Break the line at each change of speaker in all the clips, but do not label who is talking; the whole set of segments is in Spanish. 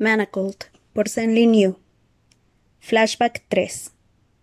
Manacled, por Stanley New. Flashback 3.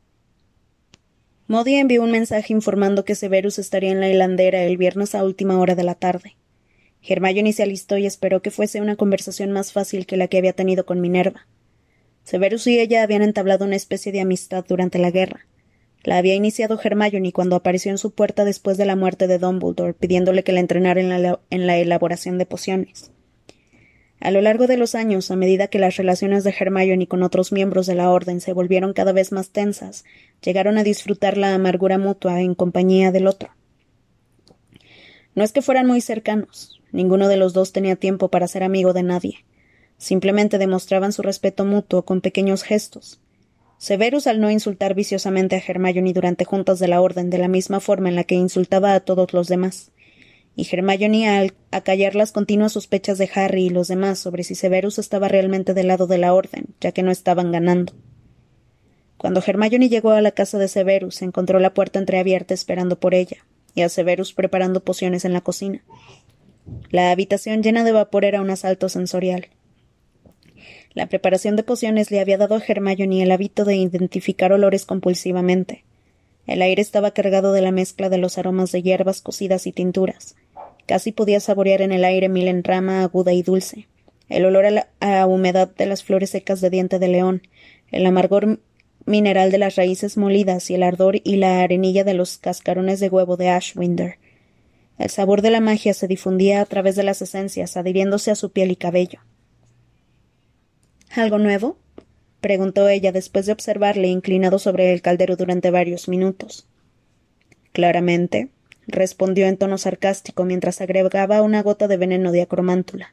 Modi envió un mensaje informando que Severus estaría en la hilandera el viernes a última hora de la tarde. Hermione se alistó y esperó que fuese una conversación más fácil que la que había tenido con Minerva. Severus y ella habían entablado una especie de amistad durante la guerra. La había iniciado Hermione cuando apareció en su puerta después de la muerte de Dumbledore, pidiéndole que la entrenara en la elaboración de pociones. A lo largo de los años, a medida que las relaciones de Hermione con otros miembros de la Orden se volvieron cada vez más tensas, llegaron a disfrutar la amargura mutua en compañía del otro. No es que fueran muy cercanos, ninguno de los dos tenía tiempo para ser amigo de nadie. Simplemente demostraban su respeto mutuo con pequeños gestos. Severus al no insultar viciosamente a Hermione durante juntas de la Orden de la misma forma en la que insultaba a todos los demás, y Hermione al acallar las continuas sospechas de Harry y los demás sobre si Severus estaba realmente del lado de la Orden, ya que no estaban ganando. Cuando Hermione llegó a la casa de Severus, encontró la puerta entreabierta esperando por ella, y a Severus preparando pociones en la cocina. La habitación llena de vapor era un asalto sensorial. La preparación de pociones le había dado a Hermione el hábito de identificar olores compulsivamente. El aire estaba cargado de la mezcla de los aromas de hierbas cocidas y tinturas. Casi podía saborear en el aire miel rama aguda y dulce, el olor a humedad de las flores secas de diente de león, el amargor mineral de las raíces molidas y el ardor y la arenilla de los cascarones de huevo de Ashwinder. El sabor de la magia se difundía a través de las esencias, adhiriéndose a su piel y cabello. ¿Algo nuevo? Preguntó ella después de observarle inclinado sobre el caldero durante varios minutos. Claramente, respondió en tono sarcástico mientras agregaba una gota de veneno de acromántula.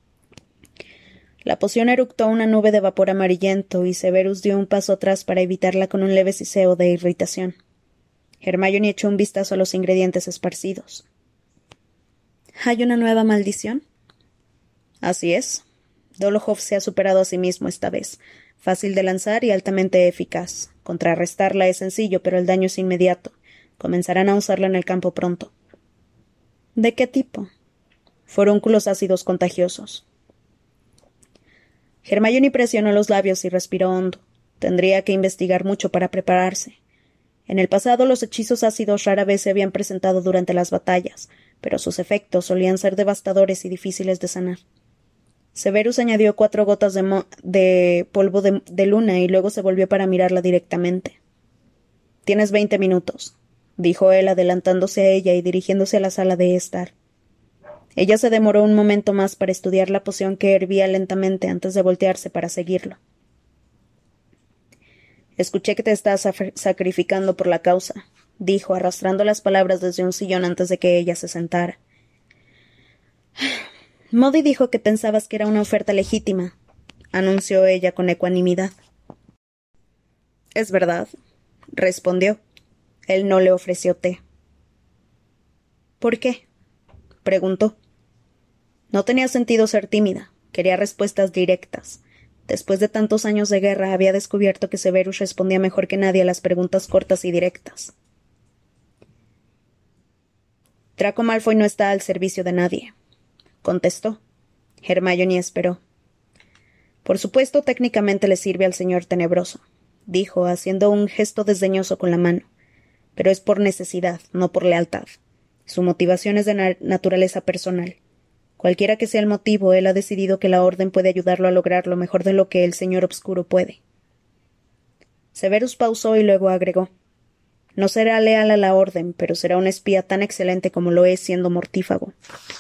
La poción eructó una nube de vapor amarillento y Severus dio un paso atrás para evitarla con un leve siseo de irritación. Hermione echó un vistazo a los ingredientes esparcidos. ¿Hay una nueva maldición? Así es. Dolohov se ha superado a sí mismo esta vez. Fácil de lanzar y altamente eficaz. Contrarrestarla es sencillo, pero el daño es inmediato. Comenzarán a usarla en el campo pronto. ¿De qué tipo? Forúnculos ácidos contagiosos. Hermione presionó los labios y respiró hondo. Tendría que investigar mucho para prepararse. En el pasado los hechizos ácidos rara vez se habían presentado durante las batallas, pero sus efectos solían ser devastadores y difíciles de sanar. Severus añadió 4 gotas de polvo de luna y luego se volvió para mirarla directamente. «Tienes 20 minutos», dijo él adelantándose a ella y dirigiéndose a la sala de estar. Ella se demoró un momento más para estudiar la poción que hervía lentamente antes de voltearse para seguirlo. «Escuché que te estás sacrificando por la causa», dijo, arrastrando las palabras desde un sillón antes de que ella se sentara. Modi dijo que pensabas que era una oferta legítima, anunció ella con ecuanimidad. Es verdad, respondió. Él no le ofreció té. ¿Por qué? Preguntó. No tenía sentido ser tímida, quería respuestas directas. Después de tantos años de guerra había descubierto que Severus respondía mejor que nadie a las preguntas cortas y directas. Draco Malfoy no está al servicio de nadie, contestó. Hermione esperó. Por supuesto, técnicamente le sirve al señor Tenebroso, dijo, haciendo un gesto desdeñoso con la mano. Pero es por necesidad, no por lealtad. Su motivación es de naturaleza personal. Cualquiera que sea el motivo, él ha decidido que la Orden puede ayudarlo a lograr lo mejor de lo que el Señor Obscuro puede. Severus pausó y luego agregó. No será leal a la Orden, pero será un espía tan excelente como lo es siendo mortífago.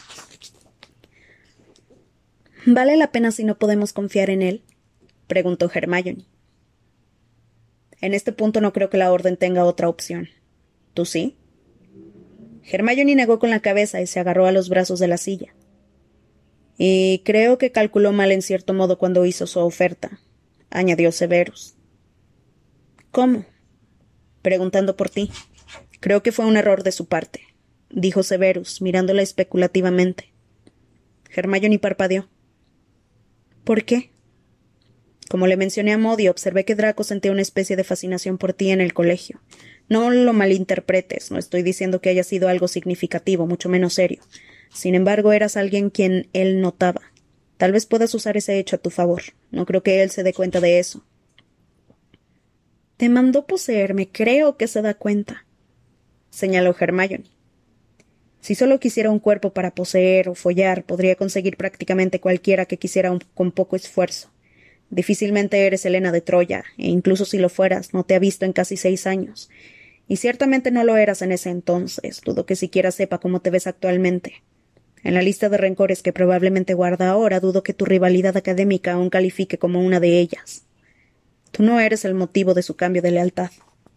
¿Vale la pena si no podemos confiar en él? Preguntó Hermione. En este punto no creo que la Orden tenga otra opción. ¿Tú sí? Hermione negó con la cabeza y se agarró a los brazos de la silla. Y creo que calculó mal en cierto modo cuando hizo su oferta, añadió Severus. ¿Cómo? Preguntando por ti. Creo que fue un error de su parte, dijo Severus, mirándola especulativamente. Hermione parpadeó. ¿Por qué? Como le mencioné a Modi, observé que Draco sentía una especie de fascinación por ti en el colegio. No lo malinterpretes, no estoy diciendo que haya sido algo significativo, mucho menos serio. Sin embargo, eras alguien quien él notaba. Tal vez puedas usar ese hecho a tu favor. No creo que él se dé cuenta de eso. Te mandó poseerme. Creo que se da cuenta, señaló Hermione. Si solo quisiera un cuerpo para poseer o follar, podría conseguir prácticamente cualquiera que quisiera con poco esfuerzo. Difícilmente eres Helena de Troya, e incluso si lo fueras, no te ha visto en casi 6 años. Y ciertamente no lo eras en ese entonces. Dudo que siquiera sepa cómo te ves actualmente. En la lista de rencores que probablemente guarda ahora, dudo que tu rivalidad académica aún califique como una de ellas. Tú no eres el motivo de su cambio de lealtad.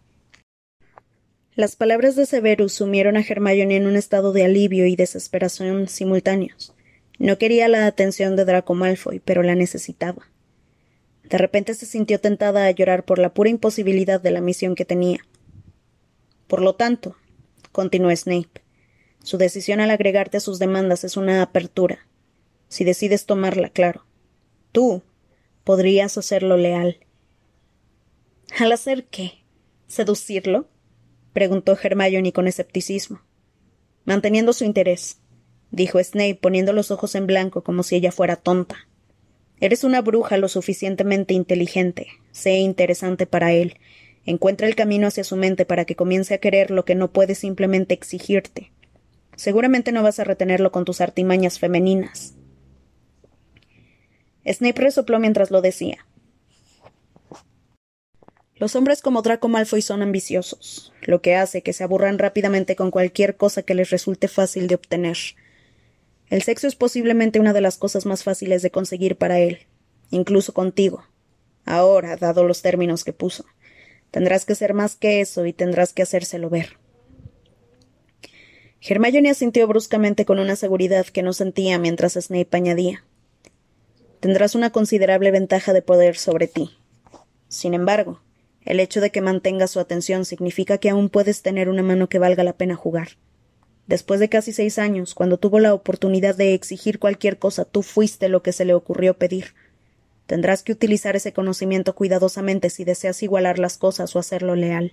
Las palabras de Severus sumieron a Hermione en un estado de alivio y desesperación simultáneos. No quería la atención de Draco Malfoy, pero la necesitaba. De repente se sintió tentada a llorar por la pura imposibilidad de la misión que tenía. Por lo tanto, continuó Snape, su decisión al agregarte a sus demandas es una apertura. Si decides tomarla, claro. Tú podrías hacerlo leal. ¿Al hacer qué? ¿Seducirlo? Preguntó Hermione con escepticismo. Manteniendo su interés, dijo Snape poniendo los ojos en blanco como si ella fuera tonta. Eres una bruja lo suficientemente inteligente. Sé interesante para él. Encuentra el camino hacia su mente para que comience a querer lo que no puede simplemente exigirte. Seguramente no vas a retenerlo con tus artimañas femeninas. Snape resopló mientras lo decía. Los hombres como Draco Malfoy son ambiciosos, lo que hace que se aburran rápidamente con cualquier cosa que les resulte fácil de obtener. El sexo es posiblemente una de las cosas más fáciles de conseguir para él, incluso contigo. Ahora, dado los términos que puso, tendrás que ser más que eso y tendrás que hacérselo ver. Hermione asintió bruscamente con una seguridad que no sentía mientras Snape añadía. Tendrás una considerable ventaja de poder sobre ti. Sin embargo, el hecho de que mantengas su atención significa que aún puedes tener una mano que valga la pena jugar. Después de casi 6 años, cuando tuvo la oportunidad de exigir cualquier cosa, tú fuiste lo que se le ocurrió pedir. Tendrás que utilizar ese conocimiento cuidadosamente si deseas igualar las cosas o hacerlo leal.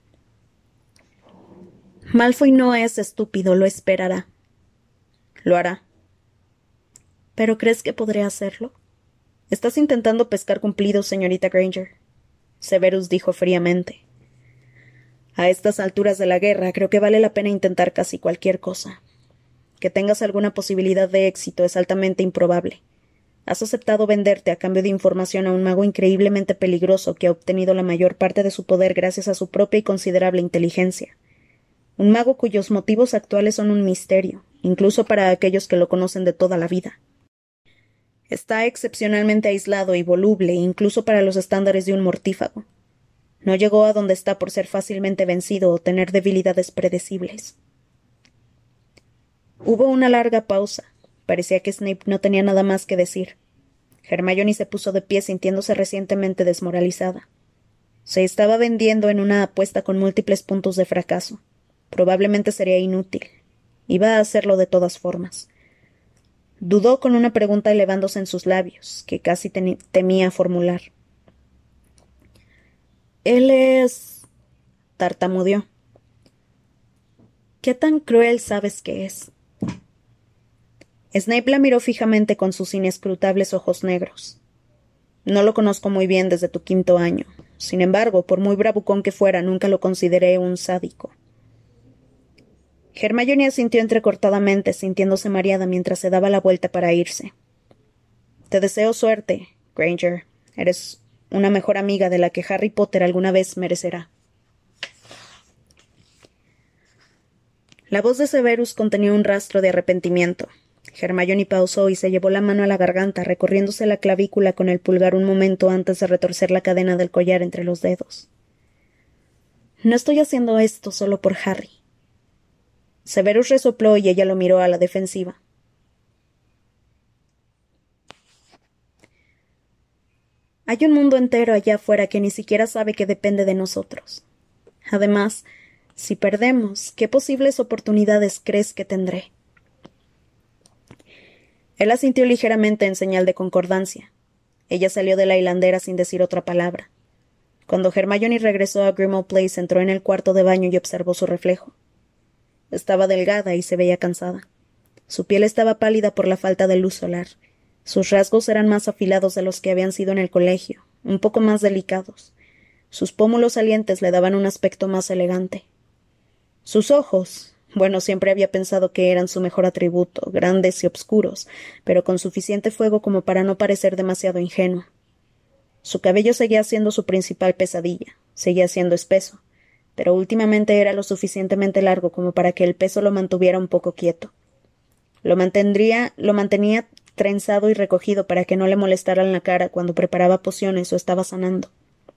Malfoy no es estúpido, lo esperará. Lo hará. ¿Pero crees que podré hacerlo? Estás intentando pescar cumplidos, señorita Granger. Severus dijo fríamente. A estas alturas de la guerra creo que vale la pena intentar casi cualquier cosa. Que tengas alguna posibilidad de éxito es altamente improbable. Has aceptado venderte a cambio de información a un mago increíblemente peligroso que ha obtenido la mayor parte de su poder gracias a su propia y considerable inteligencia. Un mago cuyos motivos actuales son un misterio, incluso para aquellos que lo conocen de toda la vida. Está excepcionalmente aislado y voluble, incluso para los estándares de un mortífago. No llegó a donde está por ser fácilmente vencido o tener debilidades predecibles. Hubo una larga pausa. Parecía que Snape no tenía nada más que decir. Hermione se puso de pie sintiéndose recientemente desmoralizada. Se estaba vendiendo en una apuesta con múltiples puntos de fracaso. Probablemente sería inútil. Iba a hacerlo de todas formas. Dudó con una pregunta elevándose en sus labios, que casi temía formular. Él es... tartamudeó. ¿Qué tan cruel sabes que es? Snape la miró fijamente con sus inescrutables ojos negros. No lo conozco muy bien desde tu 5º año. Sin embargo, por muy bravucón que fuera, nunca lo consideré un sádico. Hermione asintió entrecortadamente, sintiéndose mareada mientras se daba la vuelta para irse. Te deseo suerte, Granger. Eres una mejor amiga de la que Harry Potter alguna vez merecerá. La voz de Severus contenía un rastro de arrepentimiento. Hermione pausó y se llevó la mano a la garganta, recorriéndose la clavícula con el pulgar un momento antes de retorcer la cadena del collar entre los dedos. No estoy haciendo esto solo por Harry. Severus resopló y ella lo miró a la defensiva. Hay un mundo entero allá afuera que ni siquiera sabe que depende de nosotros. Además, si perdemos, ¿qué posibles oportunidades crees que tendré? Él asintió ligeramente en señal de concordancia. Ella salió de la hilandera sin decir otra palabra. Cuando Hermione regresó a Grimmauld Place, entró en el cuarto de baño y observó su reflejo. Estaba delgada y se veía cansada. Su piel estaba pálida por la falta de luz solar. Sus rasgos eran más afilados de los que habían sido en el colegio, un poco más delicados. Sus pómulos salientes le daban un aspecto más elegante. Sus ojos, bueno, siempre había pensado que eran su mejor atributo, grandes y obscuros, pero con suficiente fuego como para no parecer demasiado ingenua. Su cabello seguía siendo su principal pesadilla, seguía siendo espeso, pero últimamente era lo suficientemente largo como para que el peso lo mantuviera un poco quieto. Lo mantenía trenzado y recogido para que no le molestaran la cara cuando preparaba pociones o estaba sanando.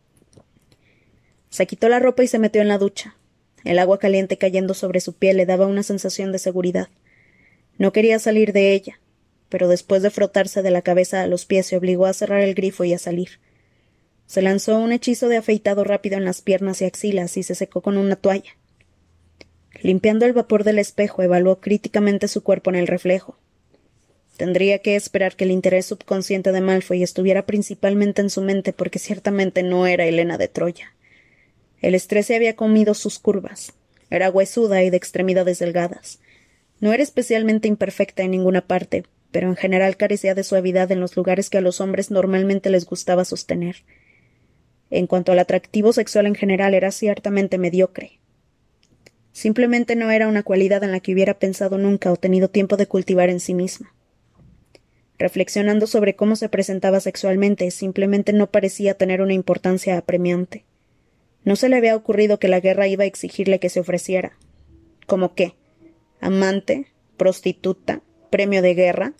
Se quitó la ropa y se metió en la ducha. El agua caliente cayendo sobre su piel le daba una sensación de seguridad. No quería salir de ella, pero después de frotarse de la cabeza a los pies se obligó a cerrar el grifo y a salir. Se lanzó un hechizo de afeitado rápido en las piernas y axilas y se secó con una toalla. Limpiando el vapor del espejo, evaluó críticamente su cuerpo en el reflejo. Tendría que esperar que el interés subconsciente de Malfoy estuviera principalmente en su mente, porque ciertamente no era Helena de Troya. El estrés se había comido sus curvas. Era huesuda y de extremidades delgadas. No era especialmente imperfecta en ninguna parte, pero en general carecía de suavidad en los lugares que a los hombres normalmente les gustaba sostener. En cuanto al atractivo sexual en general, era ciertamente mediocre. Simplemente no era una cualidad en la que hubiera pensado nunca o tenido tiempo de cultivar en sí misma. Reflexionando sobre cómo se presentaba sexualmente, simplemente no parecía tener una importancia apremiante. No se le había ocurrido que la guerra iba a exigirle que se ofreciera. ¿Cómo qué? ¿Amante? ¿Prostituta? ¿Premio de guerra?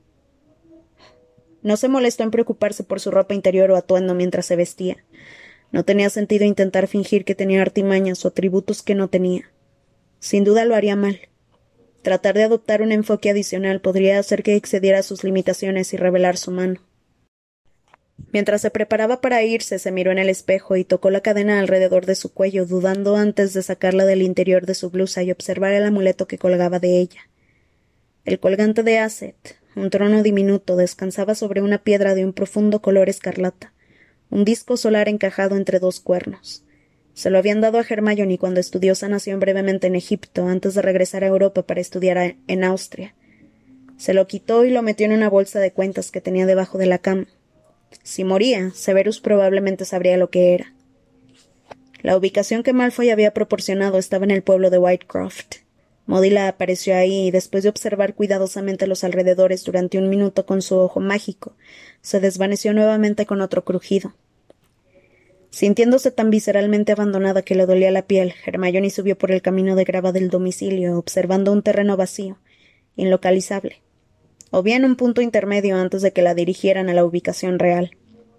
No se molestó en preocuparse por su ropa interior o atuendo mientras se vestía. No tenía sentido intentar fingir que tenía artimañas o atributos que no tenía. Sin duda lo haría mal. Tratar de adoptar un enfoque adicional podría hacer que excediera sus limitaciones y revelar su mano. Mientras se preparaba para irse, se miró en el espejo y tocó la cadena alrededor de su cuello, dudando antes de sacarla del interior de su blusa y observar el amuleto que colgaba de ella. El colgante de Aset, un trono diminuto, descansaba sobre una piedra de un profundo color escarlata, un disco solar encajado entre dos cuernos. Se lo habían dado a Hermione cuando estudió sanación brevemente en Egipto, antes de regresar a Europa para estudiar en Austria. Se lo quitó y lo metió en una bolsa de cuentas que tenía debajo de la cama. Si moría, Severus probablemente sabría lo que era. La ubicación que Malfoy había proporcionado estaba en el pueblo de Whitecroft. Modila apareció ahí y, después de observar cuidadosamente los alrededores durante un minuto con su ojo mágico, se desvaneció nuevamente con otro crujido. Sintiéndose tan visceralmente abandonada que le dolía la piel, Hermione subió por el camino de grava del domicilio, observando un terreno vacío, inlocalizable, o bien un punto intermedio antes de que la dirigieran a la ubicación real.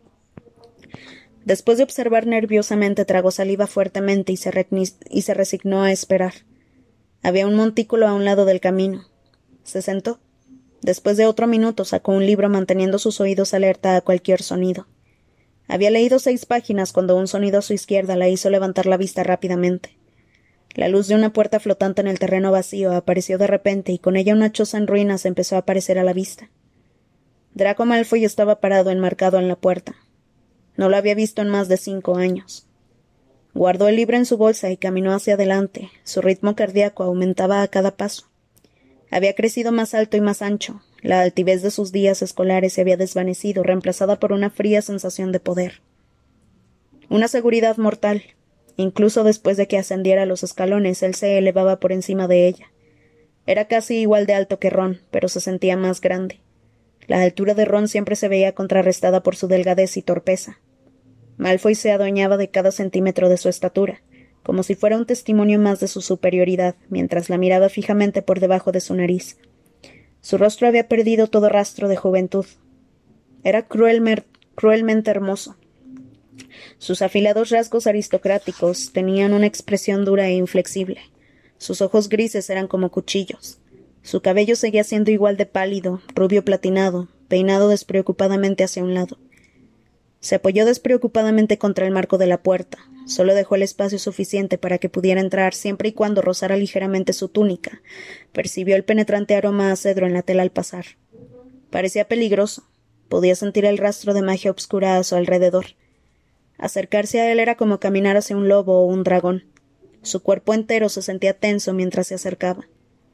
Después de observar nerviosamente, tragó saliva fuertemente y se resignó a esperar. Había un montículo a un lado del camino. Se sentó. Después de otro minuto sacó un libro manteniendo sus oídos alerta a cualquier sonido. Había leído 6 páginas cuando un sonido a su izquierda la hizo levantar la vista rápidamente. La luz de una puerta flotante en el terreno vacío apareció de repente y con ella una choza en ruinas empezó a aparecer a la vista. Draco Malfoy estaba parado enmarcado en la puerta. No lo había visto en más de 5 años. Guardó el libro en su bolsa y caminó hacia adelante. Su ritmo cardíaco aumentaba a cada paso. Había crecido más alto y más ancho. La altivez de sus días escolares se había desvanecido, reemplazada por una fría sensación de poder. Una seguridad mortal. Incluso después de que ascendiera los escalones, él se elevaba por encima de ella. Era casi igual de alto que Ron, pero se sentía más grande. La altura de Ron siempre se veía contrarrestada por su delgadez y torpeza. Malfoy se adueñaba de cada centímetro de su estatura, como si fuera un testimonio más de su superioridad, mientras la miraba fijamente por debajo de su nariz. Su rostro había perdido todo rastro de juventud. Era cruelmente hermoso. Sus afilados rasgos aristocráticos tenían una expresión dura e inflexible. Sus ojos grises eran como cuchillos. Su cabello seguía siendo igual de pálido, rubio platinado, peinado despreocupadamente hacia un lado. Se apoyó despreocupadamente contra el marco de la puerta. Solo dejó el espacio suficiente para que pudiera entrar siempre y cuando rozara ligeramente su túnica. Percibió el penetrante aroma a cedro en la tela al pasar. Parecía peligroso. Podía sentir el rastro de magia obscura a su alrededor. Acercarse a él era como caminar hacia un lobo o un dragón. Su cuerpo entero se sentía tenso mientras se acercaba.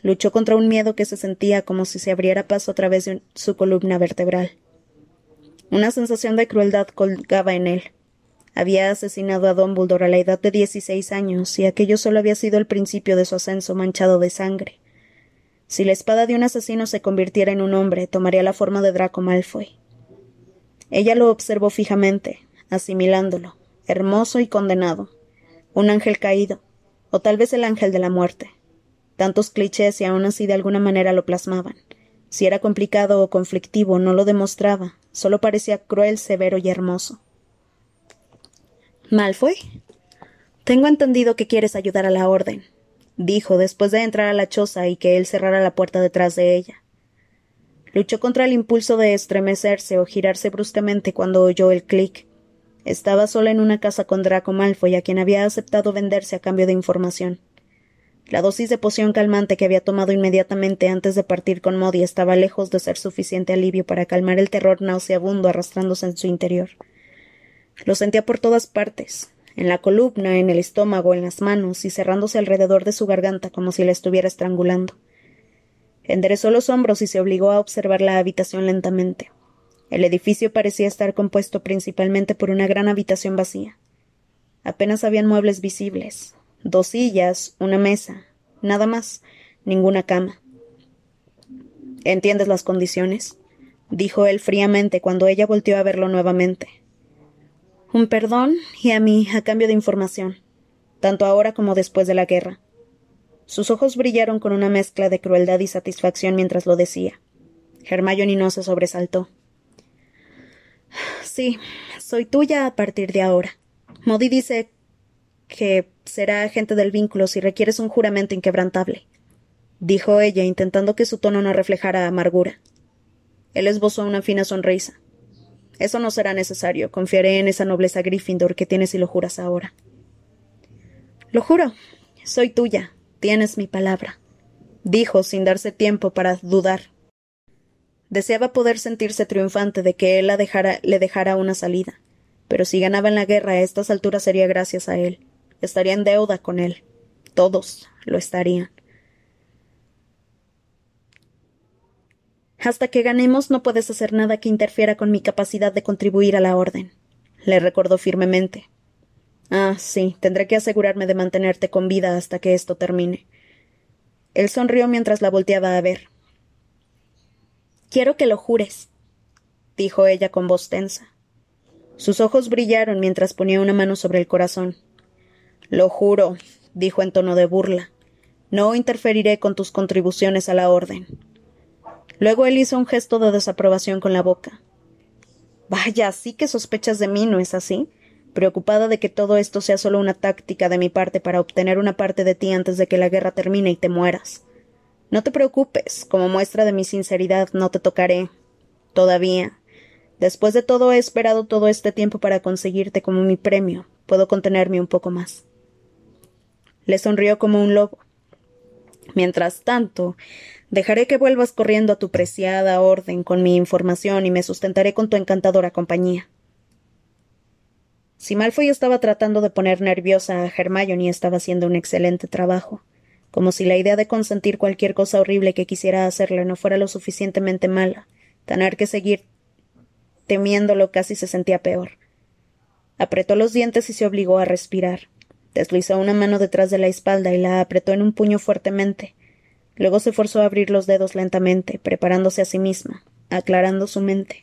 Luchó contra un miedo que se sentía como si se abriera paso a través de su columna vertebral. Una sensación de crueldad colgaba en él. Había asesinado a Dumbledore a la edad de 16 años, y aquello solo había sido el principio de su ascenso manchado de sangre. Si la espada de un asesino se convirtiera en un hombre, tomaría la forma de Draco Malfoy. Ella lo observó fijamente, asimilándolo, hermoso y condenado. Un ángel caído, o tal vez el ángel de la muerte. Tantos clichés y aún así de alguna manera lo plasmaban. Si era complicado o conflictivo, no lo demostraba, solo parecía cruel, severo y hermoso. ¿Malfoy? Tengo entendido que quieres ayudar a la Orden, dijo después de entrar a la choza y que él cerrara la puerta detrás de ella. Luchó contra el impulso de estremecerse o girarse bruscamente cuando oyó el clic. Estaba sola en una casa con Draco Malfoy, a quien había aceptado venderse a cambio de información. La dosis de poción calmante que había tomado inmediatamente antes de partir con Modi estaba lejos de ser suficiente alivio para calmar el terror nauseabundo arrastrándose en su interior. Lo sentía por todas partes, en la columna, en el estómago, en las manos y cerrándose alrededor de su garganta como si la estuviera estrangulando. Enderezó los hombros y se obligó a observar la habitación lentamente. El edificio parecía estar compuesto principalmente por una gran habitación vacía. Apenas habían muebles visibles. 2 sillas, una mesa, nada más, ninguna cama. ¿Entiendes las condiciones?, dijo él fríamente cuando ella volteó a verlo nuevamente. Un perdón y a mí a cambio de información, tanto ahora como después de la guerra. Sus ojos brillaron con una mezcla de crueldad y satisfacción mientras lo decía. Hermione no se sobresaltó. Sí, soy tuya a partir de ahora. Modi dice que será agente del vínculo si requieres un juramento inquebrantable, dijo ella, intentando que su tono no reflejara amargura. Él esbozó una fina sonrisa. Eso no será necesario. Confiaré en esa nobleza Gryffindor que tienes y lo juras ahora. Lo juro. Soy tuya. Tienes mi palabra, dijo sin darse tiempo para dudar. Deseaba poder sentirse triunfante de que él le dejara una salida, pero si ganaban la guerra a estas alturas sería gracias a él. Estaría en deuda con él. Todos lo estarían. Hasta que ganemos no puedes hacer nada que interfiera con mi capacidad de contribuir a la Orden, le recordó firmemente. Ah, sí, tendré que asegurarme de mantenerte con vida hasta que esto termine. Él sonrió mientras la volteaba a ver. Quiero que lo jures, dijo ella con voz tensa. Sus ojos brillaron mientras ponía una mano sobre el corazón. Lo juro, dijo en tono de burla. No interferiré con tus contribuciones a la Orden. Luego él hizo un gesto de desaprobación con la boca. Vaya, sí que sospechas de mí, ¿no es así? Preocupada de que todo esto sea solo una táctica de mi parte para obtener una parte de ti antes de que la guerra termine y te mueras. No te preocupes, como muestra de mi sinceridad no te tocaré. Todavía. Después de todo he esperado todo este tiempo para conseguirte como mi premio. Puedo contenerme un poco más. Le sonrió como un lobo. Mientras tanto, dejaré que vuelvas corriendo a tu preciada Orden con mi información y me sustentaré con tu encantadora compañía. Si Malfoy estaba tratando de poner nerviosa a Hermione, estaba haciendo un excelente trabajo, como si la idea de consentir cualquier cosa horrible que quisiera hacerle no fuera lo suficientemente mala. Tener que seguir temiéndolo casi se sentía peor. Apretó los dientes y se obligó a respirar. Deslizó una mano detrás de la espalda y la apretó en un puño fuertemente. Luego se forzó a abrir los dedos lentamente, preparándose a sí misma, aclarando su mente.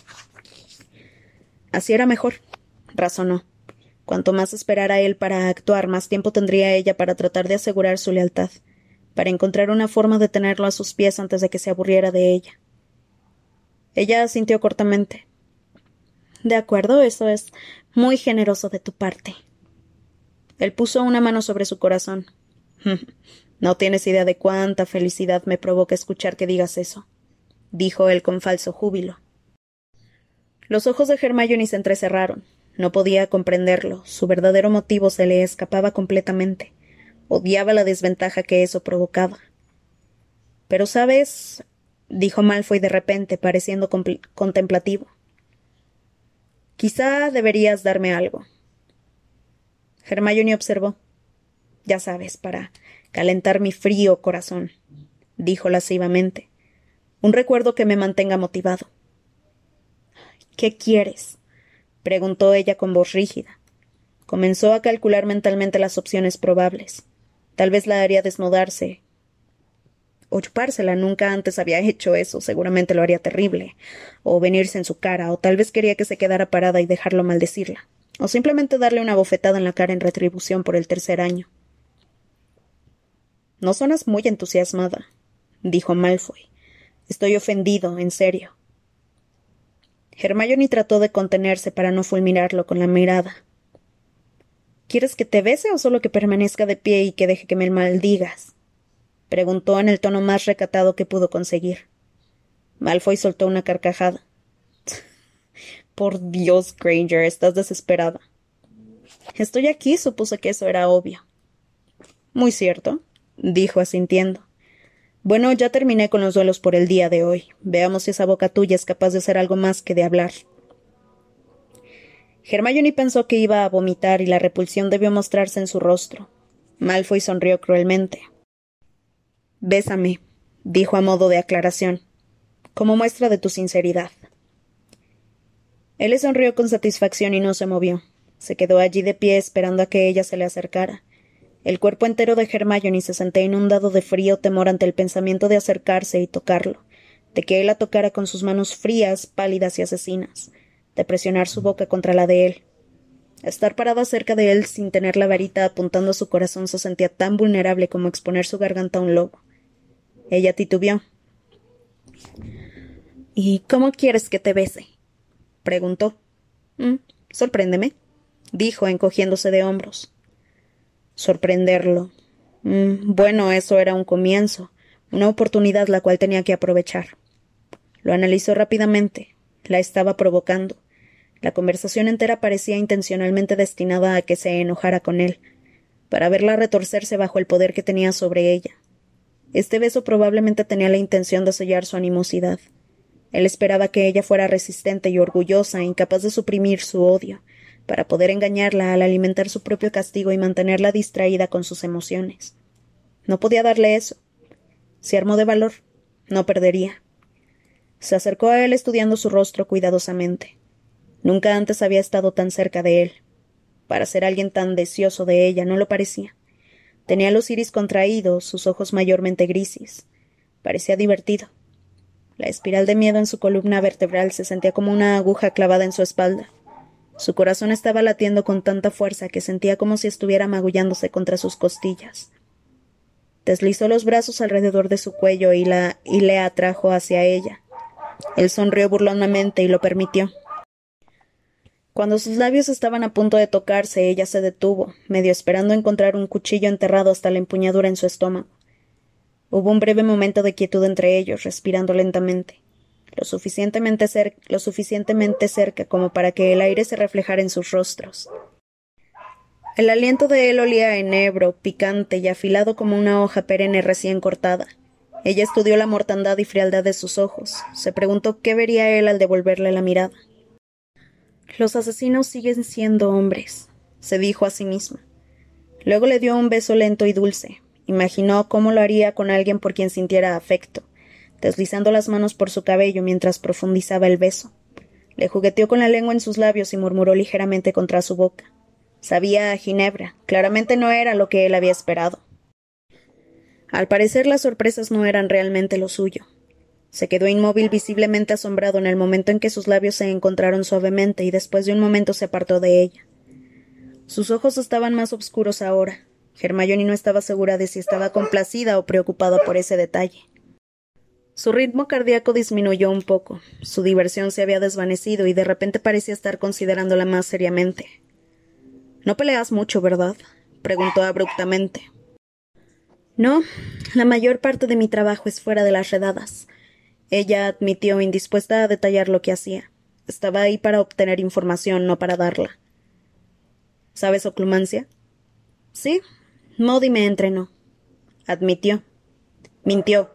Así era mejor, razonó. Cuanto más esperara él para actuar, más tiempo tendría ella para tratar de asegurar su lealtad, para encontrar una forma de tenerlo a sus pies antes de que se aburriera de ella. Ella asintió cortamente. De acuerdo, eso es muy generoso de tu parte. Él puso una mano sobre su corazón. No tienes idea de cuánta felicidad me provoca escuchar que digas eso, dijo él con falso júbilo. Los ojos de Hermione se entrecerraron. No podía comprenderlo. Su verdadero motivo se le escapaba completamente. Odiaba la desventaja que eso provocaba. Pero, ¿sabes? Dijo Malfoy de repente, pareciendo contemplativo. Quizá deberías darme algo. Hermione observó. Ya sabes, para calentar mi frío corazón. dijo lascivamente. Un recuerdo que me mantenga motivado. ¿Qué quieres? Preguntó ella con voz rígida. Comenzó a calcular mentalmente las opciones probables. Tal vez la haría desnudarse o chupársela. Nunca antes había hecho eso. Seguramente lo haría terrible. O venirse en su cara. O tal vez quería que se quedara parada y dejarlo maldecirla. O simplemente darle una bofetada en la cara en retribución por el 3er año. No suenas muy entusiasmada, dijo Malfoy. Estoy ofendido, en serio. Hermione trató de contenerse para no fulminarlo con la mirada. ¿Quieres que te bese o solo que permanezca de pie y que deje que me maldigas? Preguntó en el tono más recatado que pudo conseguir. Malfoy soltó una carcajada. Por Dios, Granger, estás desesperada. Estoy aquí, supuse que eso era obvio. Muy cierto, dijo asintiendo. Bueno, ya terminé con los duelos por el día de hoy. Veamos si esa boca tuya es capaz de hacer algo más que de hablar. Hermione pensó que iba a vomitar y la repulsión debió mostrarse en su rostro. Malfoy sonrió cruelmente. Bésame, dijo a modo de aclaración, como muestra de tu sinceridad. Él le sonrió con satisfacción y no se movió. Se quedó allí de pie esperando a que ella se le acercara. El cuerpo entero de Hermione se sentía inundado de frío temor ante el pensamiento de acercarse y tocarlo, de que él la tocara con sus manos frías, pálidas y asesinas, de presionar su boca contra la de él. Estar parada cerca de él sin tener la varita apuntando a su corazón se sentía tan vulnerable como exponer su garganta a un lobo. Ella titubeó. ¿Y cómo quieres que te bese? Preguntó. Sorpréndeme, dijo, encogiéndose de hombros. Sorprenderlo. Bueno, eso era un comienzo, una oportunidad la cual tenía que aprovechar. Lo analizó rápidamente. La estaba provocando. La conversación entera parecía intencionalmente destinada a que se enojara con él, para verla retorcerse bajo el poder que tenía sobre ella. Este beso probablemente tenía la intención de sellar su animosidad. Él esperaba que ella fuera resistente y orgullosa, incapaz de suprimir su odio, para poder engañarla al alimentar su propio castigo y mantenerla distraída con sus emociones. No podía darle eso. Se armó de valor. No perdería. Se acercó a él estudiando su rostro cuidadosamente. Nunca antes había estado tan cerca de él. Para ser alguien tan deseoso de ella, no lo parecía. Tenía los iris contraídos, sus ojos mayormente grises. Parecía divertido. La espiral de miedo en su columna vertebral se sentía como una aguja clavada en su espalda. Su corazón estaba latiendo con tanta fuerza que sentía como si estuviera magullándose contra sus costillas. Deslizó los brazos alrededor de su cuello y le atrajo hacia ella. Él sonrió burlonamente y lo permitió. Cuando sus labios estaban a punto de tocarse, ella se detuvo, medio esperando encontrar un cuchillo enterrado hasta la empuñadura en su estómago. Hubo un breve momento de quietud entre ellos, respirando lentamente, lo suficientemente cerca como para que el aire se reflejara en sus rostros. El aliento de él olía a enebro, picante y afilado como una hoja perenne recién cortada. Ella estudió la mortandad y frialdad de sus ojos. Se preguntó qué vería él al devolverle la mirada. Los asesinos siguen siendo hombres, se dijo a sí misma. Luego le dio un beso lento y dulce. Imaginó cómo lo haría con alguien por quien sintiera afecto, deslizando las manos por su cabello mientras profundizaba el beso. Le jugueteó con la lengua en sus labios y murmuró ligeramente contra su boca. Sabía a ginebra. Claramente no era lo que él había esperado. Al parecer las sorpresas no eran realmente lo suyo. Se quedó inmóvil, visiblemente asombrado en el momento en que sus labios se encontraron suavemente y después de un momento se apartó de ella. Sus ojos estaban más oscuros ahora. Hermione no estaba segura de si estaba complacida o preocupada por ese detalle. Su ritmo cardíaco disminuyó un poco. Su diversión se había desvanecido y de repente parecía estar considerándola más seriamente. «No peleas mucho, ¿verdad?», preguntó abruptamente. «No, la mayor parte de mi trabajo es fuera de las redadas», ella admitió, indispuesta a detallar lo que hacía. Estaba ahí para obtener información, no para darla. ¿Sabes oclumancia? Sí, Modi me entrenó, admitió. Mintió.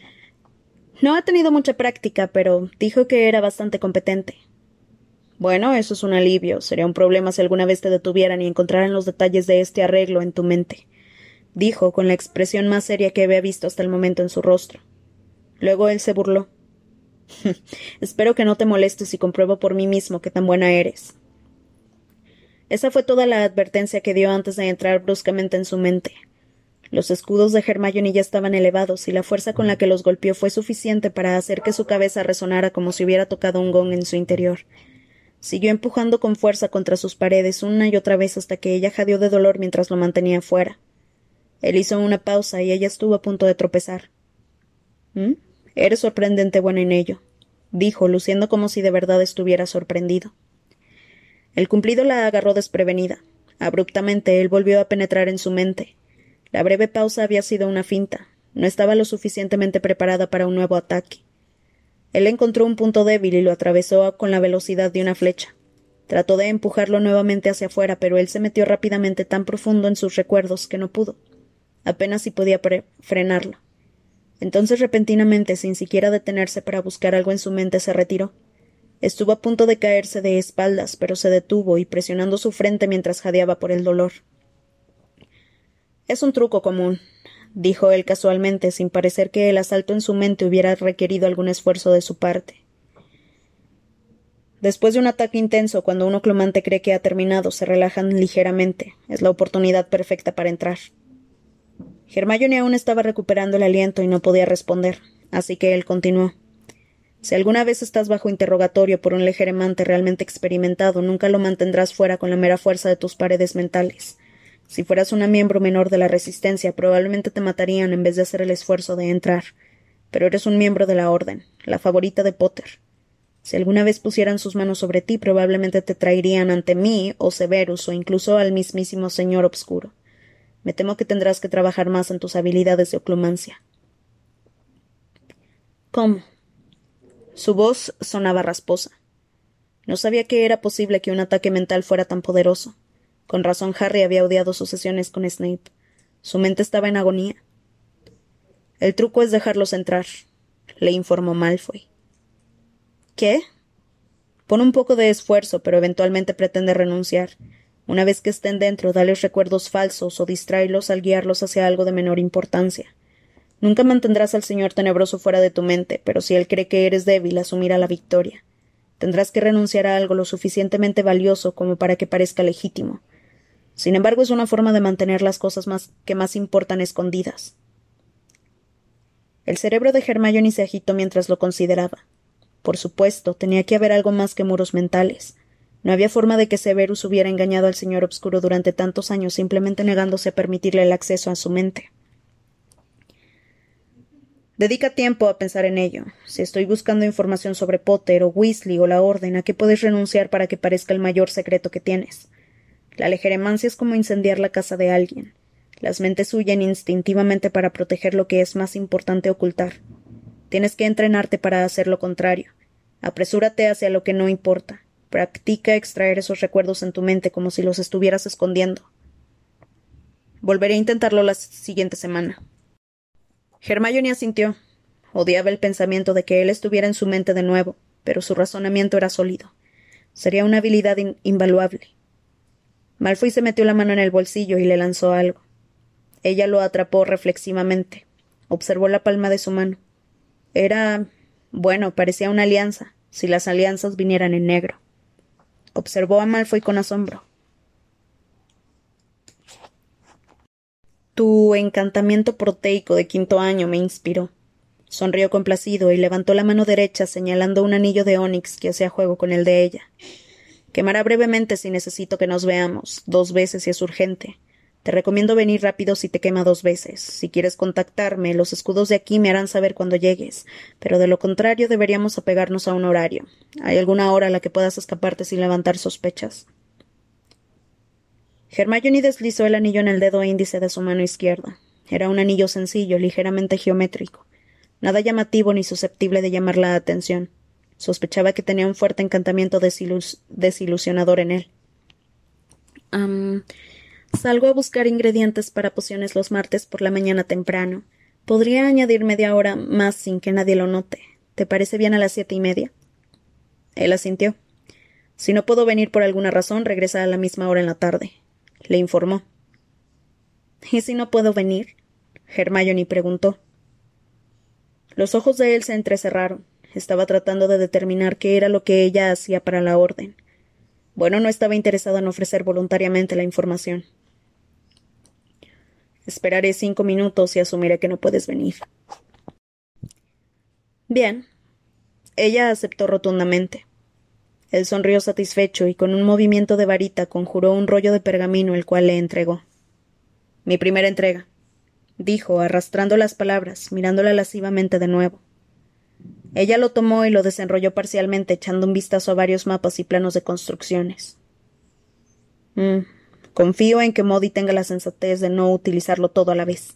No ha tenido mucha práctica, pero dijo que era bastante competente. Bueno, eso es un alivio. Sería un problema si alguna vez te detuvieran y encontraran los detalles de este arreglo en tu mente. dijo, con la expresión más seria que había visto hasta el momento en su rostro. Luego él se burló. Espero que no te molestes si compruebo por mí mismo que tan buena eres. Esa fue toda la advertencia que dio antes de entrar bruscamente en su mente. Los escudos de Hermione ya estaban elevados, y la fuerza con la que los golpeó fue suficiente para hacer que su cabeza resonara como si hubiera tocado un gong en su interior. Siguió empujando con fuerza contra sus paredes una y otra vez hasta que ella jadeó de dolor mientras lo mantenía fuera. Él hizo una pausa y ella estuvo a punto de tropezar. Eres sorprendente buena en ello, dijo, luciendo como si de verdad estuviera sorprendido. El cumplido la agarró desprevenida. Abruptamente él volvió a penetrar en su mente. La breve pausa había sido una finta. No estaba lo suficientemente preparada para un nuevo ataque. Él encontró un punto débil y lo atravesó con la velocidad de una flecha. Trató de empujarlo nuevamente hacia afuera, pero él se metió rápidamente tan profundo en sus recuerdos que no pudo. Apenas si podía frenarlo. Entonces repentinamente, sin siquiera detenerse para buscar algo en su mente, se retiró. Estuvo a punto de caerse de espaldas, pero se detuvo y presionando su frente mientras jadeaba por el dolor. Es un truco común, dijo él casualmente, sin parecer que el asalto en su mente hubiera requerido algún esfuerzo de su parte. Después de un ataque intenso, cuando un oclumante cree que ha terminado, se relajan ligeramente. Es la oportunidad perfecta para entrar. Hermione aún estaba recuperando el aliento y no podía responder, así que él continuó. Si alguna vez estás bajo interrogatorio por un legeremante realmente experimentado, nunca lo mantendrás fuera con la mera fuerza de tus paredes mentales. Si fueras un miembro menor de la Resistencia, probablemente te matarían en vez de hacer el esfuerzo de entrar. Pero eres un miembro de la Orden, la favorita de Potter. Si alguna vez pusieran sus manos sobre ti, probablemente te traerían ante mí, o Severus, o incluso al mismísimo Señor Obscuro. Me temo que tendrás que trabajar más en tus habilidades de oclumancia. ¿Cómo? Su voz sonaba rasposa. No sabía que era posible que un ataque mental fuera tan poderoso. Con razón Harry había odiado sus sesiones con Snape. Su mente estaba en agonía. El truco es dejarlos entrar, le informó Malfoy. ¿Qué? Pon un poco de esfuerzo, pero eventualmente pretende renunciar. Una vez que estén dentro, dales recuerdos falsos o distráelos al guiarlos hacia algo de menor importancia. Nunca mantendrás al Señor Tenebroso fuera de tu mente, pero si él cree que eres débil, asumirá la victoria. Tendrás que renunciar a algo lo suficientemente valioso como para que parezca legítimo. Sin embargo, es una forma de mantener las cosas que más importan escondidas. El cerebro de Hermione se agitó mientras lo consideraba. Por supuesto, tenía que haber algo más que muros mentales. No había forma de que Severus hubiera engañado al Señor Obscuro durante tantos años simplemente negándose a permitirle el acceso a su mente. Dedica tiempo a pensar en ello. Si estoy buscando información sobre Potter o Weasley o la Orden, ¿a qué puedes renunciar para que parezca el mayor secreto que tienes? La legeremancia es como incendiar la casa de alguien. Las mentes huyen instintivamente para proteger lo que es más importante ocultar. Tienes que entrenarte para hacer lo contrario. Apresúrate hacia lo que no importa. Practica extraer esos recuerdos en tu mente como si los estuvieras escondiendo. Volveré a intentarlo la siguiente semana. Hermione asintió. Odiaba el pensamiento de que él estuviera en su mente de nuevo, pero su razonamiento era sólido. Sería una habilidad invaluable. Malfoy se metió la mano en el bolsillo y le lanzó algo. Ella lo atrapó reflexivamente. Observó la palma de su mano. Parecía una alianza, si las alianzas vinieran en negro. Observó a Malfoy con asombro. Tu encantamiento proteico de 5º año me inspiró. Sonrió complacido y levantó la mano derecha señalando un anillo de onix que hacía juego con el de ella. Quemará brevemente si necesito que nos veamos, 2 veces si es urgente. Te recomiendo venir rápido si te quema 2 veces. Si quieres contactarme, los escudos de aquí me harán saber cuando llegues, pero de lo contrario deberíamos apegarnos a un horario. ¿Hay alguna hora a la que puedas escaparte sin levantar sospechas? Hermione deslizó el anillo en el dedo índice de su mano izquierda. Era un anillo sencillo, ligeramente geométrico. Nada llamativo ni susceptible de llamar la atención. Sospechaba que tenía un fuerte encantamiento desilusionador en él. Salgo a buscar ingredientes para pociones los martes por la mañana temprano. Podría añadir media hora más sin que nadie lo note. ¿Te parece bien a las 7:30? Él asintió. Si no puedo venir por alguna razón, regresa a la misma hora en la tarde, le informó. ¿Y si no puedo venir? Hermione preguntó. Los ojos de él se entrecerraron. Estaba tratando de determinar qué era lo que ella hacía para la orden. Bueno, no estaba interesado en ofrecer voluntariamente la información. Esperaré 5 minutos y asumiré que no puedes venir. Bien. Ella aceptó rotundamente. Él sonrió satisfecho y con un movimiento de varita conjuró un rollo de pergamino el cual le entregó. Mi primera entrega, dijo, arrastrando las palabras, mirándola lascivamente de nuevo. Ella lo tomó y lo desenrolló parcialmente, echando un vistazo a varios mapas y planos de construcciones. Confío en que Modi tenga la sensatez de no utilizarlo todo a la vez.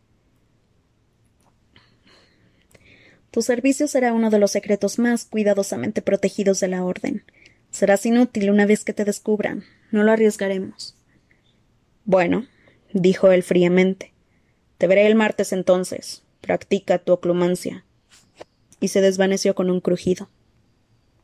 Tu servicio será uno de los secretos más cuidadosamente protegidos de la Orden. Serás inútil una vez que te descubran. No lo arriesgaremos. Bueno, dijo él fríamente. Te veré el martes entonces. Practica tu oclumancia. Y se desvaneció con un crujido.